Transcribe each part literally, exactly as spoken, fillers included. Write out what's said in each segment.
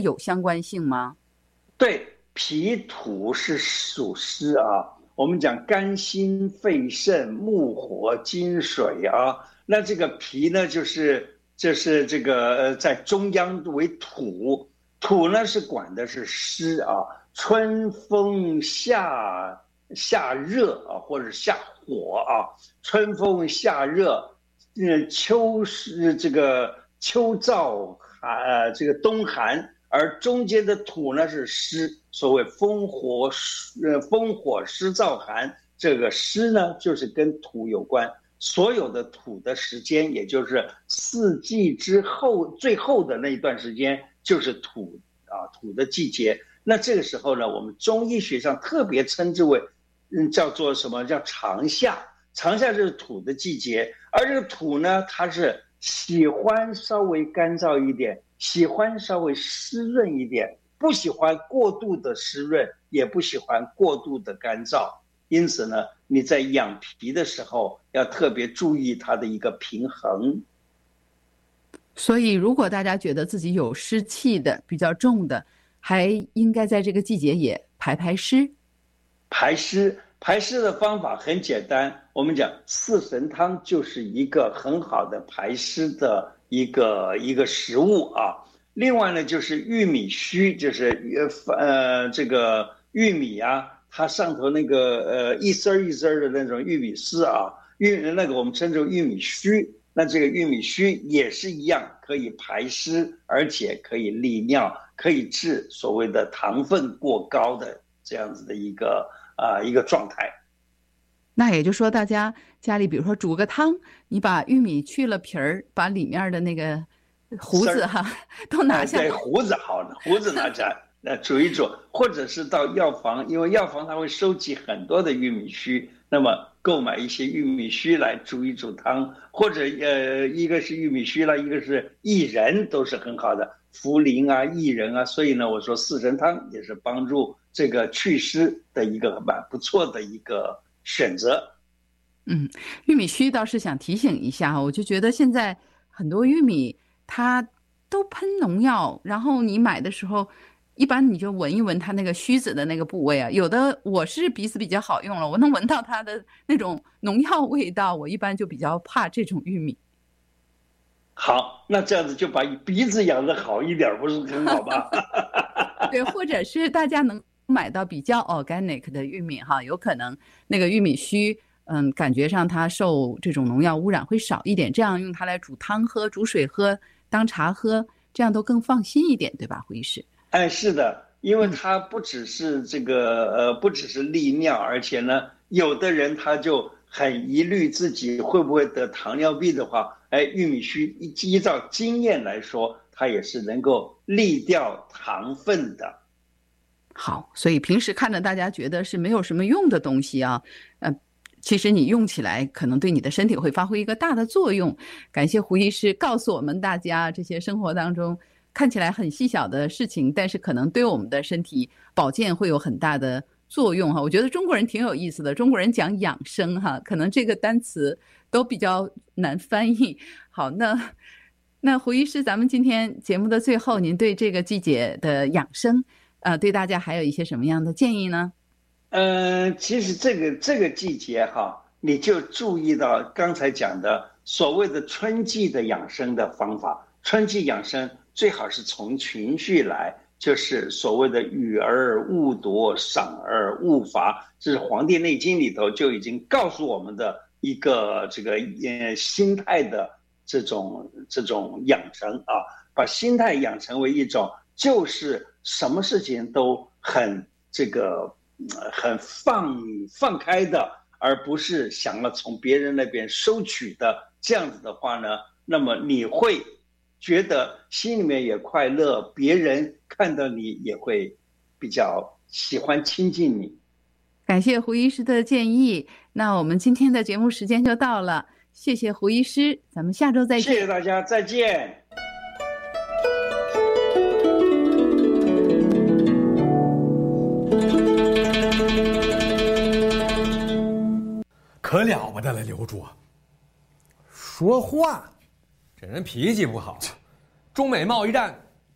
有相关性吗？ 对，脾土是属湿啊，我们讲肝心肺肾木火金水啊，那这个脾呢就是就是这个呃在中央为土，土呢是管的是湿啊，春风夏夏热啊，或者夏火啊，春风夏热，呃秋是这个秋燥寒，呃这个冬寒。而中间的土呢是湿，所谓风火呃风火湿燥寒，这个湿呢就是跟土有关。所有的土的时间，也就是四季之后最后的那一段时间，就是土啊土的季节。那这个时候呢，我们中医学上特别称之为，嗯，叫做什么叫长夏？长夏就是土的季节，而这个土呢，它是喜欢稍微干燥一点。喜欢稍微湿润一点，不喜欢过度的湿润，也不喜欢过度的干燥。因此呢，你在养脾的时候要特别注意它的一个平衡。 所以如果大家觉得自己有湿气的比较重的，还应该在这个季节也排排湿。 排湿排湿的方法很简单，我们讲四神汤就是一个很好的排湿的一个一个食物啊。另外呢，就是玉米须，就是呃这个玉米啊，它上头那个呃一丝一丝的那种玉米丝啊，玉那个我们称之为玉米须。那这个玉米须也是一样，可以排湿，而且可以利尿，可以治所谓的糖分过高的这样子的一个啊、呃、一个状态。 那也就是说，大家家里比如说煮个汤，你把玉米去了皮儿，把里面的那个胡子哈都拿下来。 对，胡子好的，胡子拿下来，那煮一煮，或者是到药房，因为药房它会收集很多的玉米须，那么购买一些玉米须来煮一煮汤，或者呃，一个是玉米须啦，一个是薏仁，都是很好的，茯苓啊、薏仁啊，所以呢，我说四神汤也是帮助这个祛湿的一个蛮不错的一个选择。 嗯，玉米须倒是想提醒一下，我就觉得现在很多玉米它都喷农药，然后你买的时候，一般你就闻一闻它那个须子的那个部位啊。有的我是鼻子比较好用了，我能闻到它的那种农药味道，我一般就比较怕这种玉米。 好，那这样子就把鼻子养得好一点，不是很好吗？ 对，或者是大家能买到比较 organic 的玉米哈，有可能那个玉米须。嗯，感觉上它受这种农药污染会少一点，这样用它来煮汤喝、煮水喝、当茶喝，这样都更放心一点，对吧，胡医师？ 哎，是的，因为它不只是这个呃，不只是利尿，而且呢，有的人他就很疑虑自己会不会得糖尿病的话，哎，玉米须依照经验来说，它也是能够利掉糖分的。 好，所以平时看着大家觉得是没有什么用的东西啊，呃。其实你用起来可能对你的身体会发挥一个大的作用。感谢胡医师告诉我们大家这些生活当中看起来很细小的事情，但是可能对我们的身体保健会有很大的作用哈。我觉得中国人挺有意思的，中国人讲养生哈，可能这个单词都比较难翻译。好，那那胡医师，咱们今天节目的最后，您对这个季节的养生，呃，对大家还有一些什么样的建议呢？ 嗯、呃，其实这个这个季节哈，你就注意到刚才讲的所谓的春季的养生的方法。春季养生最好是从情绪来，就是所谓的与而勿夺，赏而勿罚，这是《黄帝内经》里头就已经告诉我们的一个这个呃心态的这种这种养成啊，把心态养成为一种就是什么事情都很这个。很放放开的，而不是想要从别人那边收取的，这样子的话呢，那么你会觉得心里面也快乐，别人看到你也会比较喜欢亲近你。 感谢胡医师的建议，那我们今天的节目时间就到了，谢谢胡医师，咱们下周再见。 谢谢大家，再见。 可了不得了，刘柱，说话，这人脾气不好。中美贸易战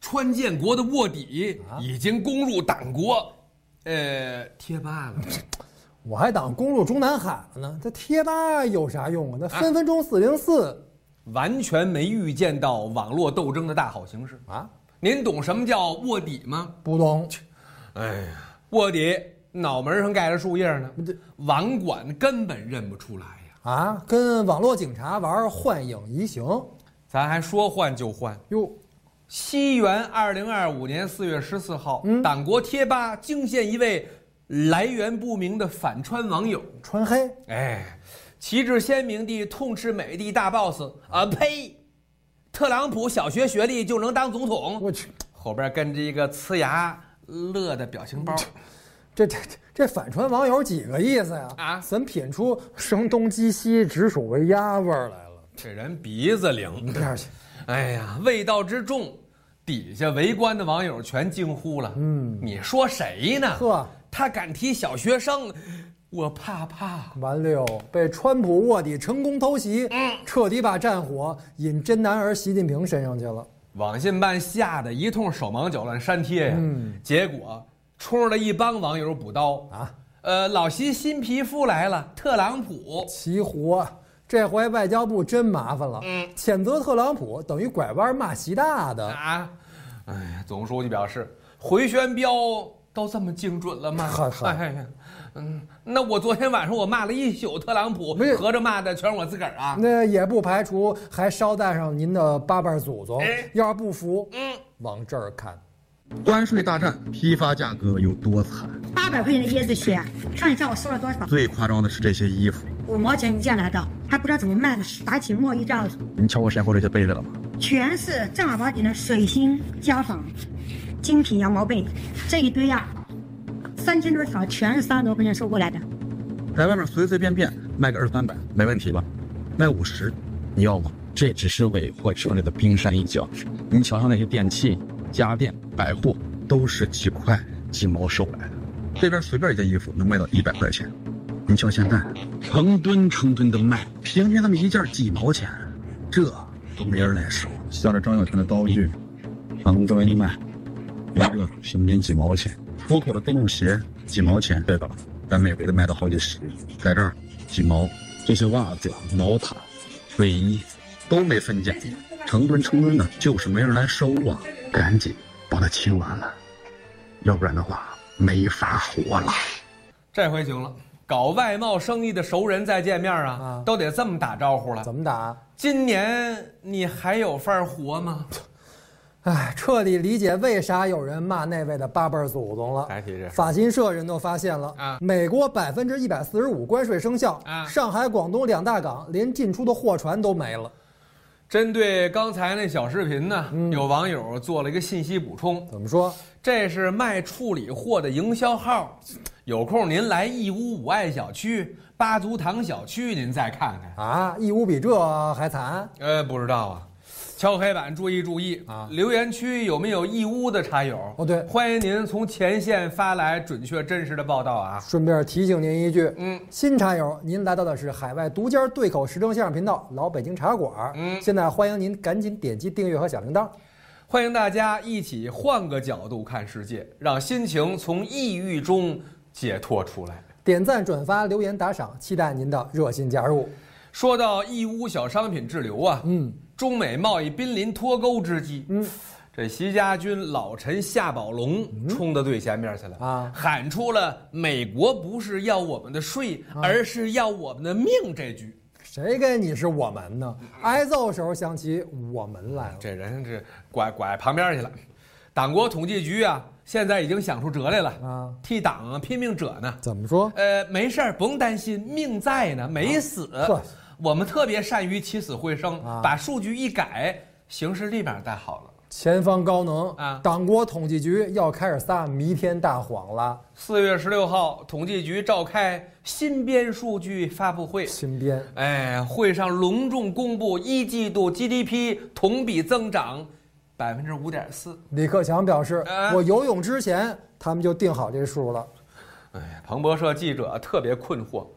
川建国的卧底已经攻入党国，呃，贴吧了。 我还当攻入中南海了呢，这贴吧有啥用啊？那分分钟四零四， 完全没预见到网络斗争的大好形势啊！ 您懂什么叫卧底吗？ 不懂。 哎呀，卧底脑门上盖着树叶呢，网管根本认不出来呀！ 啊，跟网络警察玩幻影移形， 咱还说换就换哟。 西元二零二五年四月十四号， 嗯， 党国贴吧惊现一位来源不明的反川网友， 川黑， 哎，旗帜鲜明地痛斥美帝大 boss 啊呸！特朗普小学学历就能当总统？ 我去， 后边跟着一个呲牙乐的表情包。 这这这这反川网友几个意思呀？ 啊， 怎品出声东击西、直属为鸭味儿来了？ 这人鼻子灵， 你看去。 哎呀，味道之重，底下围观的网友全惊呼了。 嗯， 你说谁呢？ 呵， 他敢提小学生，我怕怕。 完了，被川普卧底成功偷袭， 嗯， 彻底把战火引真男儿习近平身上去了。 网信办吓得一通手忙脚乱删帖呀， 嗯， 结果冲着一帮网友补刀啊， 呃，老习新皮肤来了，特朗普齐活。这回外交部真麻烦了， 嗯， 谴责特朗普等于拐弯骂习大的啊！哎呀，总书记表示，回旋镖都这么精准了吗？哎呀，嗯，那我昨天晚上我骂了一宿特朗普，合着骂的全是我自个儿啊！ 那也不排除还捎带上您的八辈祖宗， 哎， 要是不服， 嗯， 往这儿看。 关税大战，批发价格有多惨？ 八百块钱的椰子血，看一下我收了多少。 最夸张的是这些衣服， 五毛钱一件来的，还不知道怎么卖的，打起贸易战了。 您瞧过身后这些被子了吗？ 全是正儿八经的水星家纺精品羊毛被，这一堆啊，三千多条，全是三十多块钱收过来的。 在外面随随便便卖个二三百，没问题吧？卖五十，你要吗？这只是尾货车里的冰山一角。您瞧瞧那些电器、家电、百货，都是几块几毛收来的。这边随便一件衣服能卖到一百块钱，您瞧现在成吨成吨的卖，平均那么一件几毛钱，这都没人来收。像这张小泉的刀具，成吨卖，一个平均几毛钱。出口的电动鞋几毛钱，对吧？在美国的卖到好几十，在这儿几毛。这些袜子、毛毯、卫衣都没分价，成吨成吨的，就是没人来收啊！赶紧把它清完了，要不然的话没法活了。 这回行了，搞外贸生意的熟人再见面啊，啊都得这么打招呼了。 怎么打？ 今年你还有份活吗？ 哎，彻底理解为啥有人骂那位的八辈祖宗了。 还提这法新社人都发现了啊，美国百分之一百四十五关税生效啊，上海、广东两大港连进出的货船都没了。 针对刚才那小视频呢，嗯、有网友做了一个信息补充。 怎么说？这是卖处理货的营销号，有空您来义乌五爱小区、八足堂小区，您再看看啊。义乌比这还惨？ 呃，不知道啊。敲黑板，注意注意啊！留言区有没有义乌的茶友？ 哦，对， 欢迎您从前线发来准确真实的报道啊！ 顺便提醒您一句， 嗯， 新茶友，您来到的是海外独家对口时政相声频道老北京茶馆， 嗯， 现在欢迎您赶紧点击订阅和小铃铛， 欢迎大家一起换个角度看世界，让心情从抑郁中解脱出来。 点赞、转发、留言、打赏，期待您的热心加入。 说到义乌小商品滞留啊， 嗯。 中美贸易濒临脱钩之际， 嗯， 这习家军老臣夏宝龙冲到最前面去了、 嗯、啊， 喊出了“美国不是要我们的税，啊、而是要我们的命”这句。 谁跟你是我们呢？挨揍时候想起我们来了。 这人这拐拐旁边去了。党国统计局啊，现在已经想出辙来了啊，替党啊拼命者呢。 怎么说？ 呃，没事儿，甭担心，命在呢，没死。 啊我们特别善于起死回生， 啊、 把数据一改，形势立马带好了。 前方高能啊！ 党国统计局要开始撒弥天大谎了。 四月十六号，统计局召开新编数据发布会。 新编， 哎，会上隆重公布一季度 G D P 同比增长百分之五点四。 李克强表示， 啊、 我游泳之前他们就定好这数了。 哎，彭博社记者特别困惑。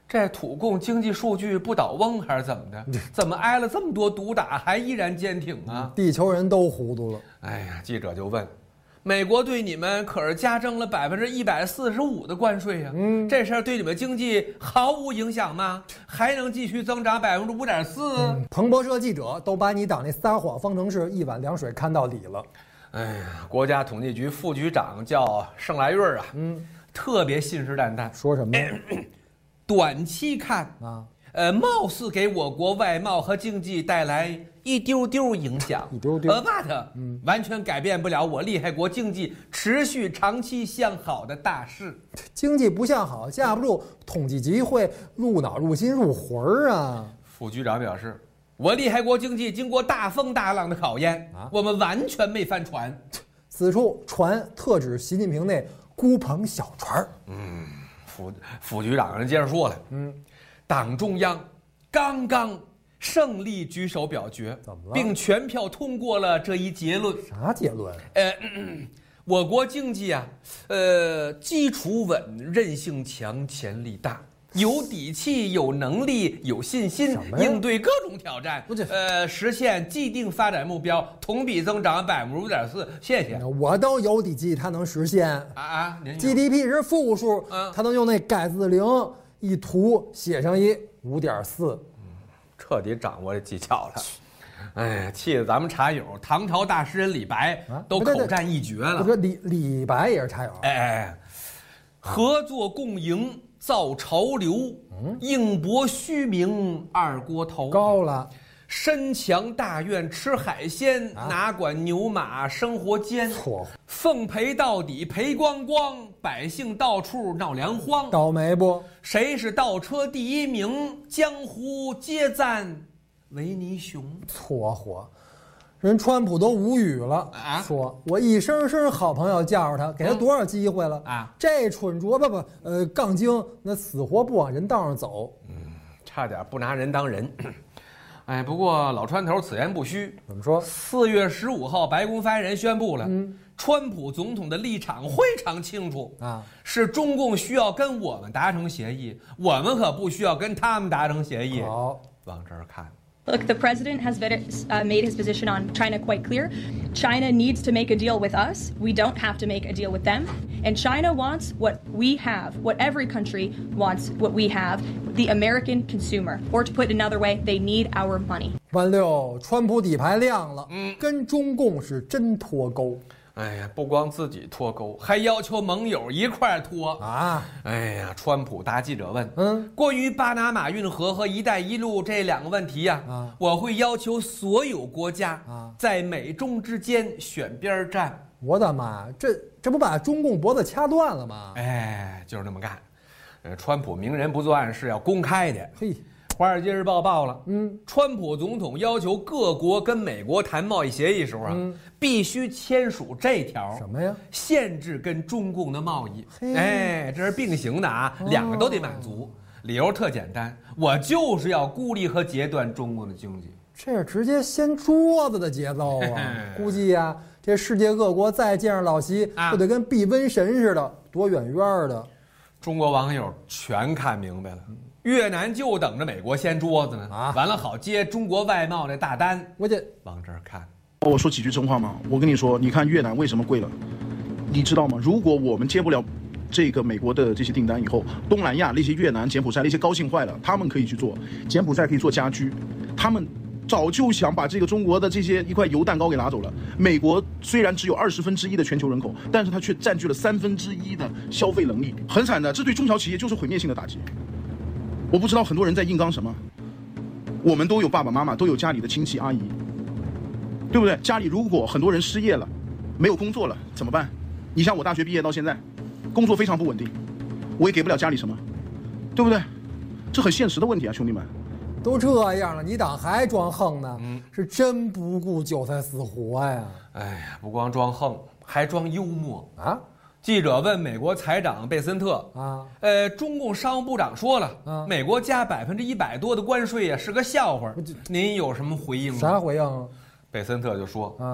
这土共经济数据不倒翁还是怎么的？怎么挨了这么多毒打还依然坚挺啊？ 地球人都糊涂了。 哎呀，记者就问。美国对你们可是加征了百分之一百四十五的关税呀、啊，嗯，这事儿对你们经济毫无影响吗？还能继续增长百分之五点四？ 彭博社记者都把你当那撒谎方程式一碗凉水看到底了。 哎呀，国家统计局副局长叫盛来瑞啊，嗯，特别信誓旦旦说什么？ 短期看啊，呃，貌似给我国外贸和经济带来一丢丢影响， 一丢丢， 呃 ，but， 嗯，完全改变不了我利害国经济持续长期向好的大势。 经济不向好，架不住统计局会入脑、入心、入魂儿啊。 副局长表示，我利害国经济经过大风大浪的考验，啊，我们完全没翻船。 此处船特指习近平那孤棚小船。 嗯，副副局长人接着说了，嗯，党中央刚刚胜利举手表决， 怎么了？ 并全票通过了这一结论。 啥结论？ 呃，嗯、我国经济啊，呃，基础稳，韧性强，潜力大，有底气，有能力，有信心应对各种挑战。呃，实现既定发展目标，同比增长百分之五点四。谢谢。 我都有底气，他能实现啊啊 ！G D P 是负数，嗯，他能用那改字零一涂写上一五点四。 彻底掌握这技巧了，哎呀，气得咱们茶友唐朝大诗人李白都口占一绝了。 不是李李白也是茶友。 哎，合作共赢造潮流，嗯，应博虚名二锅头。 高了。 身强大院吃海鲜，啊，哪管牛马生活艰。 错， 奉陪到底赔光光，百姓到处闹粮荒。 倒霉不？ 谁是倒车第一名？江湖皆赞维尼熊。 错火，人川普都无语了啊！说我一声声好朋友叫着他，给他多少机会了，嗯，啊！这蠢拙不不呃杠精，那死活不往人道上走， 嗯，差点不拿人当人。哎，不过老川头此言不虚。 怎么说？ 四月十五号，白宫发言人宣布了，嗯，川普总统的立场非常清楚啊，是中共需要跟我们达成协议，我们可不需要跟他们达成协议。 好， 往这儿看。 Look, the president has uh, made his position on China quite clear. China needs to make a deal with us. We don't have to make a deal with them. And China wants what we have, what every country wants, what we have, the American consumer. Or to put it another way, they need our money. 完六，川普底牌亮了，嗯，跟中共是真脱钩。 哎呀，不光自己脱钩，还要求盟友一块脱啊！哎呀，川普答记者问，嗯，关于巴拿马运河和一带一路这两个问题呀、啊，啊，我会要求所有国家啊，在美中之间选边站。 我的妈，这这不把中共脖子掐断了吗？ 哎，就是那么干。呃，川普明人不作案是要公开的。 嘿。 《华尔街日报》报了，嗯，川普总统要求各国跟美国谈贸易协议时候啊，嗯，必须签署这条什么呀？ 限制跟中共的贸易。哎，这是并行的啊，哦，两个都得满足。理由特简单，我就是要孤立和截断中共的经济。 这是直接掀桌子的节奏啊！估计呀，啊，这世界各国再见着老习，啊，就得跟避瘟神似的，躲远远的。 中国网友全看明白了。越南就等着美国掀桌子呢，啊，完了好接中国外贸的大单。 我这往这儿看， 我说几句真话嘛。我跟你说，你看越南为什么贵了，你知道吗？如果我们接不了这个美国的这些订单以后，东南亚那些越南、柬埔寨那些高兴坏了，他们可以去做，柬埔寨可以做家居，他们早就想把这个中国的这些一块油蛋糕给拿走了。美国虽然只有二十分之一的全球人口，但是它却占据了三分之一的消费能力，很惨的。这对中小企业就是毁灭性的打击。我不知道很多人在硬刚什么，我们都有爸爸妈妈，都有家里的亲戚阿姨，对不对？家里如果很多人失业了，没有工作了，怎么办？你像我大学毕业到现在，工作非常不稳定，我也给不了家里什么，对不对？这很现实的问题啊，兄弟们。 都这样了，你党还装横呢？嗯，是真不顾韭菜死活呀！ 哎呀，不光装横，还装幽默啊！记者问美国财长贝森特啊，呃，中共商务部长说了，啊，美国加百分之一百多的关税呀，是个笑话。您有什么回应吗？ 啥回应？ 贝森特就说啊，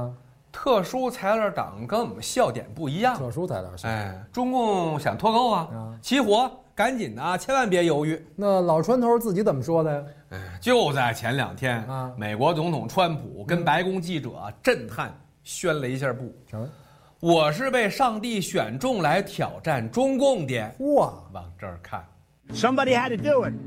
特殊材料党跟我们笑点不一样。 特殊材料， 哎，中共想脱钩啊，啊起火，赶紧的啊，千万别犹豫。 那老川头自己怎么说的呀？ 哎，就在前两天啊，美国总统川普跟白宫记者、啊、震撼宣了一下布，什么？我是被上帝选中来挑战中共的。 哇， 往这儿看。 Somebody had to do it.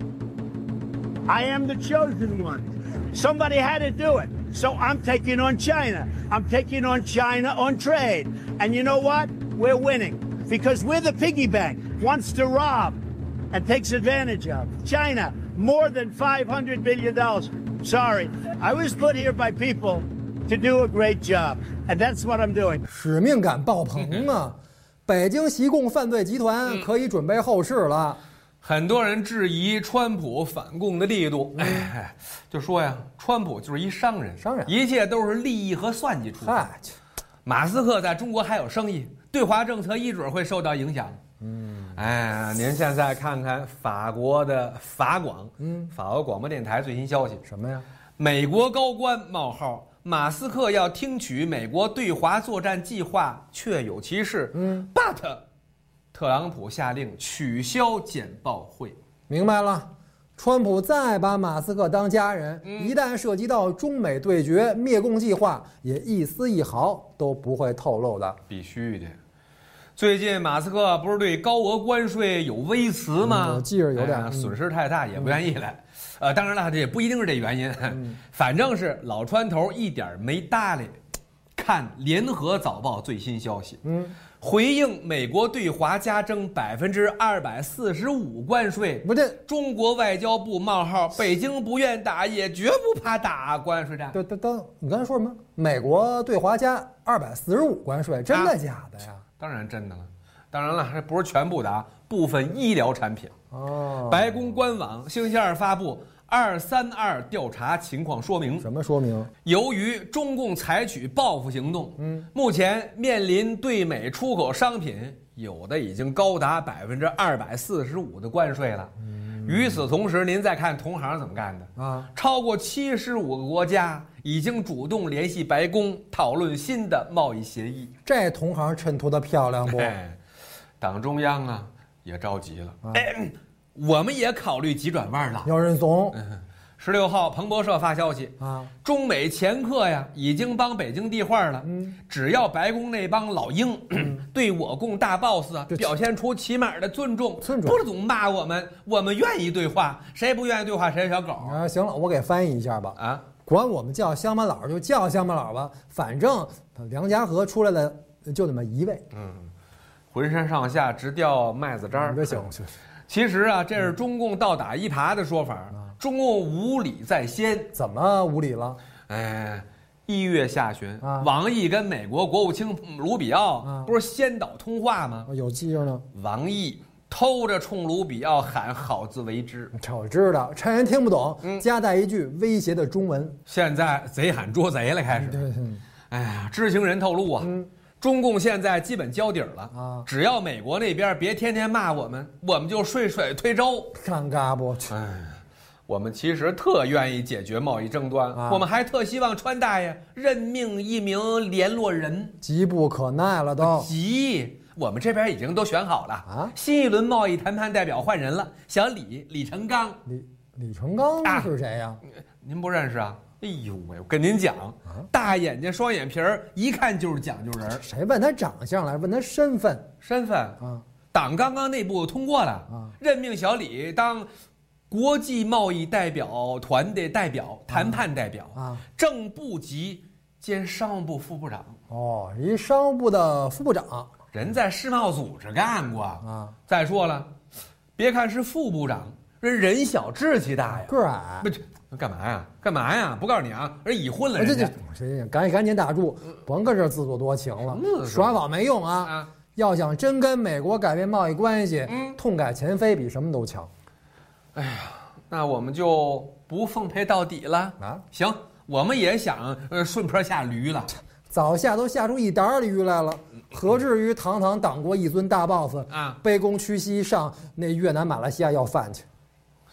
I am the chosen one. Somebody had to do it. So I'm taking on China. I'm taking on China on trade. And you know what? We're winning. Because we're the piggy bank, wants to rob and takes advantage of. China, more than five hundred billion dollars. Sorry, I was put here by people to do a great job. And that's what I'm doing. 使命感爆棚啊！北京习共犯罪集团可以准备后事了。 很多人质疑川普反共的力度，哎，就说呀，川普就是一商人， 商人， 一切都是利益和算计出发。马斯克在中国还有生意，对华政策一准会受到影响。嗯，哎，您现在看看法国的法广，嗯，法国广播电台最新消息， 什么呀？ 美国高官冒号，马斯克要听取美国对华作战计划，确有其事。嗯 ，but。特朗普下令取消简报会， 明白了。川普再把马斯克当家人，嗯、一旦涉及到中美对决、灭共计划，也一丝一毫都不会透露的。 必须的。最近马斯克不是对高额关税有微词吗？ 嗯、我记着有点、 哎、损失太大，也不愿意来。嗯、呃，当然了，这也不一定是这原因，嗯、反正是老川头一点没搭理。看联合早报最新消息，嗯。回应美国对华加征百分之二百四十五关税， 不对， 中国外交部冒号，北京不愿打，也绝不怕打关税战。 等等等，你刚才说什么？美国对华加二百四十五关税，真的假的呀？ 啊、当然真的了，当然了，这不是全部的啊，部分医疗产品。哦，白宫官网星期二发布。二三二调查情况说明， 什么说明？ 由于中共采取报复行动，嗯，目前面临对美出口商品有的已经高达百分之二百四十五的关税了。嗯，与此同时，您再看同行怎么干的啊？超过七十五个国家已经主动联系白宫讨论新的贸易协议。 这同行衬托的漂亮不？ 哎，党中央啊也着急了。啊哎我们也考虑急转弯了， 要认怂。 十六号，彭博社发消息啊，中美前客呀已经帮北京递话了。嗯，只要白宫那帮老鹰、嗯、对我共大 boss 啊表现出起码的尊重，尊重，不总骂我们，我们愿意对话，谁不愿意对话谁是小狗啊。行了，我给翻译一下吧。啊，管我们叫乡巴佬就叫乡巴佬吧，反正梁家河出来了就那么一位。嗯， 浑身上下直掉麦子渣儿。 别行。 其实啊，这是中共倒打一耙的说法。嗯、中共无理在先， 怎么无理了？ 哎，一月下旬，啊、王毅跟美国国务卿卢比奥、啊、不是先导通话吗？ 有记着呢。 王毅偷着冲卢比奥喊“好自为之”， 这我知道，趁人听不懂，嗯、夹带一句威胁的中文。 现在贼喊捉贼了，开始。对，哎呀，知情人透露啊。嗯中共现在基本交底儿了啊！只要美国那边别天天骂我们，我们就顺水推舟。 尴尬不？ 哎，我们其实特愿意解决贸易争端，啊、我们还特希望川大爷任命一名联络人。 急不可耐了都。 急，我们这边已经都选好了啊！新一轮贸易谈判代表换人了，小李李成刚。 李李成刚是谁呀、啊？ 您不认识啊？哎呦喂！我跟您讲，啊、大眼睛双眼皮儿，一看就是讲究人。 谁问他长相来？问他身份？ 身份啊！党刚刚内部通过了，啊、任命小李当国际贸易代表团的代表、谈判代表啊，正部级兼商务部副部长。 哦，一商务部的副部长， 人在世贸组织干过啊。再说了，别看是副部长，人人小志气大呀， 个儿矮。 不。干嘛呀？干嘛呀？不告诉你啊，人已婚了人家。 这这，赶紧赶紧打住，甭搁这自作多情了，耍宝没用啊！啊要想真跟美国改变贸易关系，嗯，痛改前非比什么都强。 哎呀，那我们就不奉陪到底了啊！行，我们也想呃顺坡下驴了， 早下都下出一沓驴来了，何至于堂堂党国一尊大 boss 啊，卑躬屈膝上那越南马来西亚要饭去？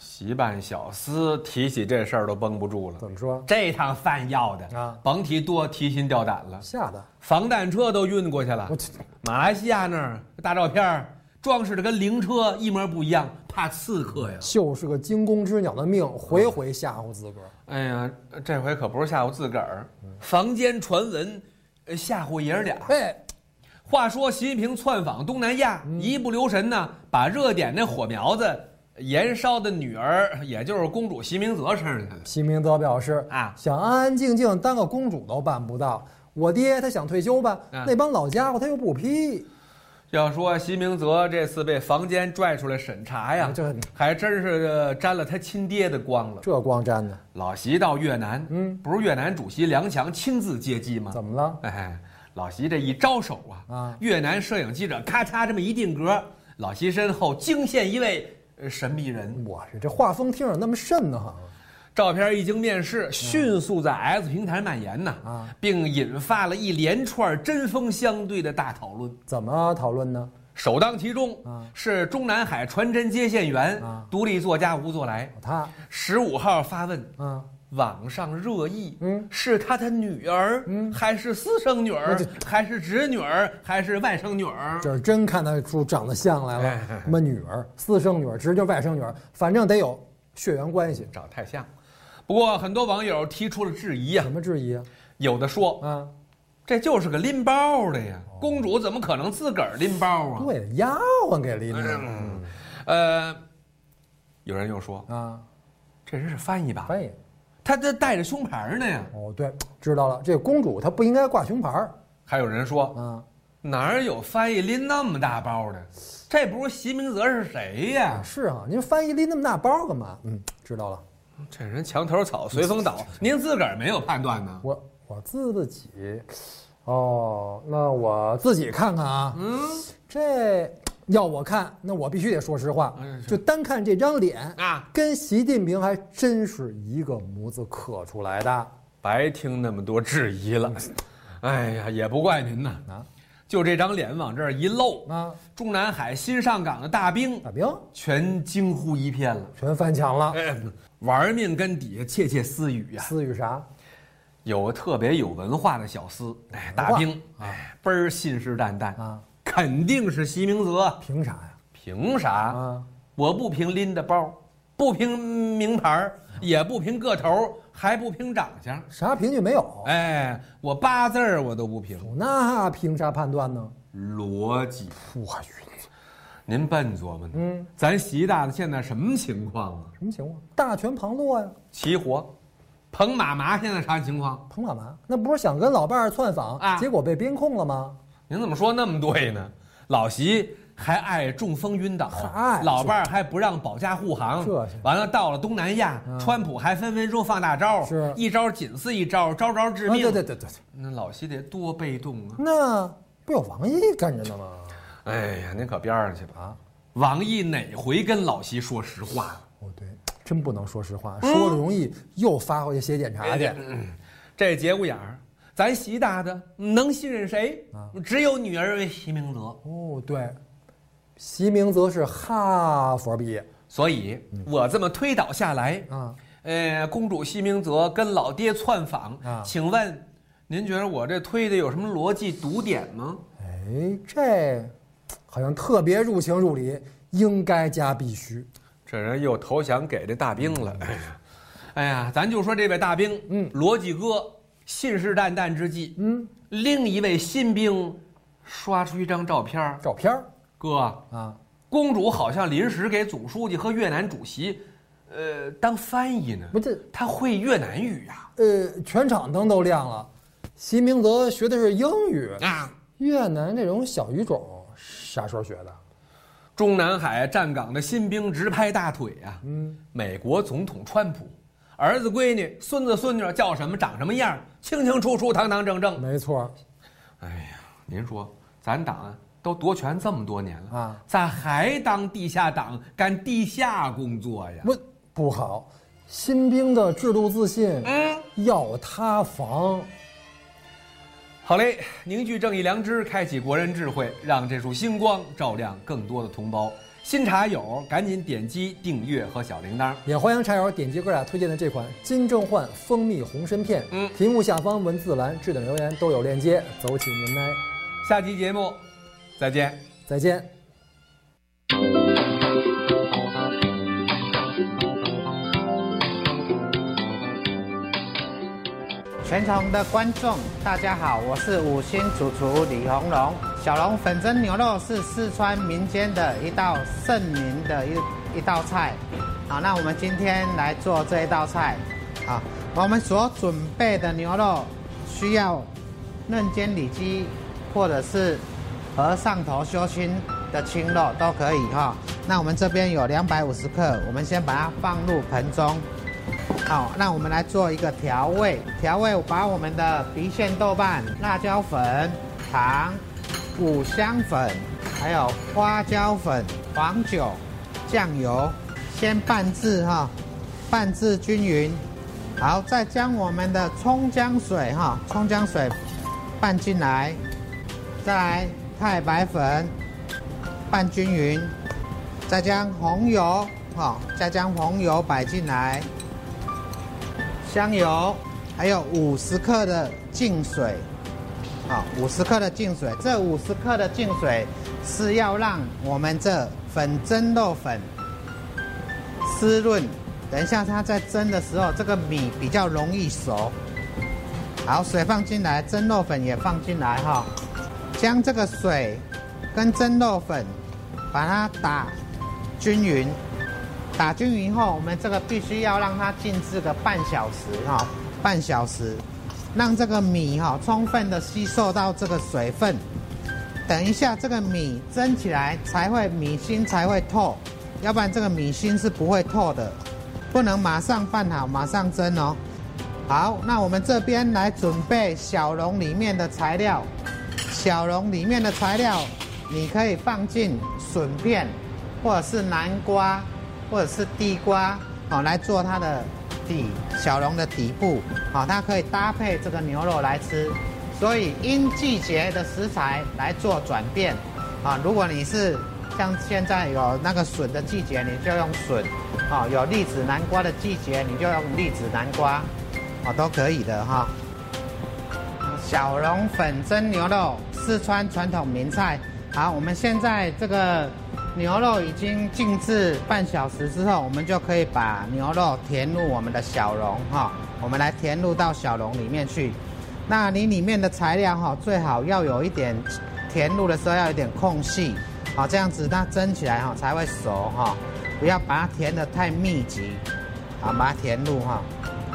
席办小厮提起这事儿都绷不住了。 怎么说？ 这趟饭要的啊，甭提多提心吊胆了。 吓的， 防弹车都运过去了。马来西亚那儿大照片装饰的跟灵车一模不一样，怕刺客呀。 就是个惊弓之鸟的命，回回吓唬自个儿。 哎呀，这回可不是吓唬自个儿，坊间传闻，吓唬爷儿俩。 哎。 话说习近平窜访东南亚，嗯、一不留神呢，把热点那火苗子燃烧的女儿，也就是公主习明泽身上去了。 习明泽表示啊，想安安静静当个公主都办不到。我爹他想退休吧，啊、那帮老家伙他又不批。 要说习明泽这次被房间拽出来审查呀，这还真是沾了他亲爹的光了。 这光沾的。 老习到越南，嗯，不是越南主席梁强亲自接机吗？ 怎么了？ 哎。老习这一招手啊，啊，越南摄影记者咔嚓这么一定格，老习身后惊现一位神秘人。 我去，这画风听着那么瘆得慌。 照片一经面世，迅速在 X 平台蔓延呐，啊，并引发了一连串针锋相对的大讨论。 怎么讨论呢？ 首当其冲啊，是中南海传真接线员、啊、独立作家吴作来， 他十五号发问啊。网上热议，嗯，是他的女儿，嗯，还是私生女儿，还是侄女儿，还是外甥女儿？ 这真看得出长得像来了，什么女儿、私生女儿、侄女、外甥女儿，反正得有血缘关系， 长得太像。不过很多网友提出了质疑啊， 什么质疑啊？ 有的说啊，这就是个拎包的呀，哦、公主怎么可能自个儿拎包啊？ 对，丫鬟给拎的。 嗯，呃，有人又说啊，这人是翻译吧？ 翻译。 他这带着胸牌呢呀！ 哦，对，知道了。这公主她不应该挂胸牌。 还有人说，啊，哪有翻译拎那么大包的？这不是习明泽是谁呀？ 是啊，您翻译拎那么大包干嘛？嗯，知道了。 这人墙头草随风倒，您自个儿没有判断呢？ 我我自己，哦，那我自己看看啊。嗯，这。要我看，那我必须得说实话，就单看这张脸啊，跟习近平还真是一个模子刻出来的。 白听那么多质疑了，哎呀，也不怪您呐啊！就这张脸往这儿一露啊，中南海新上港的大兵， 大兵全惊呼一片了， 全翻墙了， 哎，玩命跟底下窃窃私语呀。 私语啥？ 有个特别有文化的小厮，哎，大兵，哎，倍儿信誓旦旦啊。肯定是习明泽， 凭啥呀？ 凭啥啊？我不凭拎的包，不凭名牌，也不凭个头，还不凭长相， 啥凭据没有？ 哎，我八字儿我都不凭， 那凭啥判断呢？ 逻辑。 我去， 您笨琢磨呢？嗯，咱习大大现在什么情况啊？ 什么情况？大权旁落呀， 齐活。彭妈妈现在啥情况？ 彭妈妈那不是想跟老伴儿窜访啊，结果被边控了吗？ 您怎么说那么对呢？老习还爱中风晕倒，老伴儿还不让保驾护航，这完了到了东南亚，嗯、川普还分分钟放大招，是一招紧似一招，招招致命。 啊、对对对对对， 那老习得多被动啊！ 那不有王毅跟着呢吗？ 哎呀，您可边上去吧啊！王毅哪回跟老习说实话了？ 哦，对，真不能说实话，说的容易又发回去写检查去。嗯嗯、这节骨眼儿。咱习大大能信任谁？啊、只有女儿习明泽。 哦，对，习明泽是哈佛毕业， 所以我这么推导下来啊，呃，公主习明泽跟老爹窜访啊，请问您觉得我这推的有什么逻辑堵点吗？ 哎，这好像特别入情入理，应该加必须。 这人又投降给这大兵了。哎呀，哎呀，咱就说这位大兵，嗯，逻辑哥。信誓旦旦之际，嗯，另一位新兵刷出一张照片， 照片， 哥啊，公主好像临时给总书记和越南主席，呃，当翻译呢。不是，他会越南语呀、啊。 呃，全场灯都亮了。习明泽学的是英语啊，越南这种小语种啥时候学的？ 中南海站岗的新兵直拍大腿啊！嗯，美国总统川普。儿子闺女孙子孙女叫什么长什么样，清清楚楚堂堂正正。 没错。 哎呀，您说咱党都夺权这么多年了啊，咋还当地下党干地下工作呀？ 不不好，新兵的制度自信，嗯，要塌房。 好嘞，凝聚正义良知，开启国人智慧，让这束星光照亮更多的同胞。 新茶友赶紧点击订阅和小铃铛， 也欢迎茶友点击哥俩推荐的这款金正焕蜂蜜红参片。嗯，题目下方文字栏置顶留言都有链接，走起您来。 下期节目再见， 再见。 全场的观众，大家好，我是五星主厨李红龙。小笼粉蒸牛肉是四川民间的一道盛名的一一道菜。好，那我们今天来做这一道菜。好，我们所准备的牛肉需要嫩煎里脊，或者是和上头修青的青肉都可以哈。那我们这边有两百五十克，我们先把它放入盆中。好，那我们来做一个调味。调味，我把我们的郫县豆瓣、辣椒粉、糖、五香粉，还有花椒粉、黄酒、酱油，先拌制哈，拌制均匀。好，再将我们的葱姜水哈，葱姜水拌进来，再来太白粉拌均匀，再将红油哈，再将红油摆进来。香油，还有五十克的净水，好，五十克的净水。这五十克的净水是要让我们这粉蒸肉粉湿润，等一下它在蒸的时候，这个米比较容易熟。好，水放进来，蒸肉粉也放进来哈，将这个水跟蒸肉粉把它打均匀。打均匀后，我们这个必须要让它静置个半小时哈，半小时，让这个米哈充分的吸收到这个水分。等一下这个米蒸起来才会米心才会透，要不然这个米心是不会透的，不能马上拌好马上蒸哦。好，那我们这边来准备小笼里面的材料。小笼里面的材料，你可以放进笋片，或者是南瓜。或者是地瓜，好来做它的底小笼的底部，好，它可以搭配这个牛肉来吃。所以因季节的食材来做转变，啊，如果你是像现在有那个笋的季节，你就用笋，啊，有栗子南瓜的季节，你就用栗子南瓜，啊，都可以的哈。小笼粉蒸牛肉，四川传统名菜。好，我们现在这个牛肉已经静置半小时之后，我们就可以把牛肉填入我们的小笼哈。我们来填入到小笼里面去。那你里面的材料哈，最好要有一点填入的时候要有一点空隙，好，这样子它蒸起来哈才会熟哈。不要把它填得太密集，好，把它填入哈。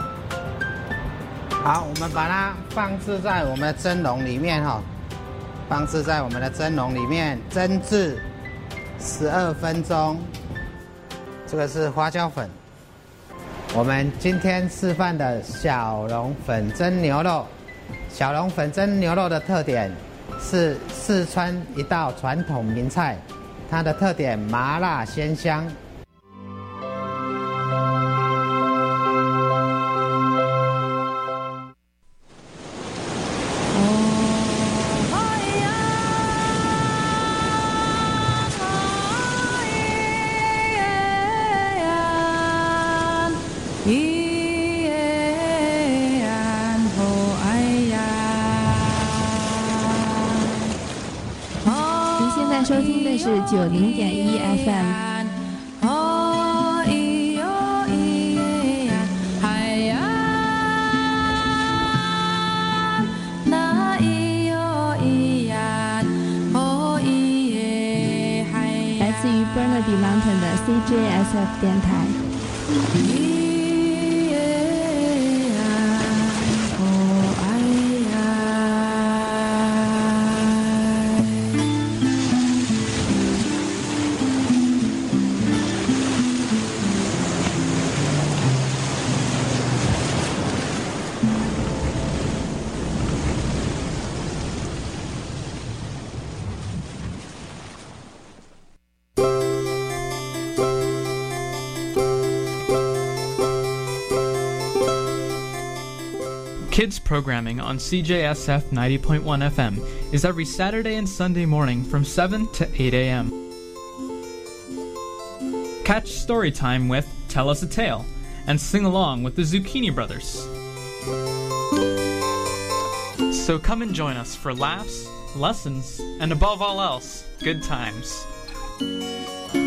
好，我们把它放置在我们的蒸笼里面哈。放置在我们的蒸笼里面蒸至十二分钟。这个是花椒粉。我们今天示范的小笼粉蒸牛肉，小笼粉蒸牛肉的特点是四川一道传统名菜，它的特点麻辣鲜香。 收听的是九零点一 F M。来自于 Burnaby Mountain 的 C J S F 电台。 Kids programming on C J S F ninety point one F M is every Saturday and Sunday morning from seven to eight a m Catch story time with Tell Us a Tale, and sing along with the Zucchini Brothers. So come and join us for laughs, lessons, and above all else, good times.